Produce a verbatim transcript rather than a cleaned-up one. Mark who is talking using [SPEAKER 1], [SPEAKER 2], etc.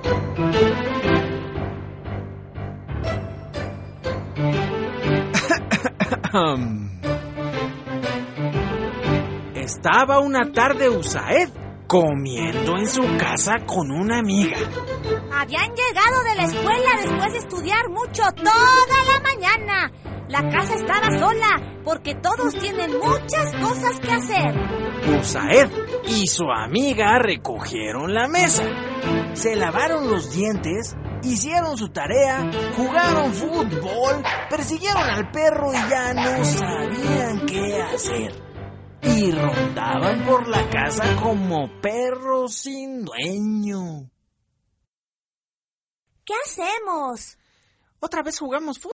[SPEAKER 1] Estaba una tarde Usaed comiendo en su casa con una amiga.
[SPEAKER 2] Habían llegado de la escuela después de estudiar mucho toda la mañana. La casa estaba sola porque todos tienen muchas cosas que hacer.
[SPEAKER 1] Usaed y su amiga recogieron la mesa, se lavaron los dientes, hicieron su tarea, jugaron fútbol, persiguieron al perro y ya no sabían qué hacer. Y rondaban por la casa como perros sin dueño.
[SPEAKER 2] ¿Qué hacemos?
[SPEAKER 1] Otra vez jugamos fútbol.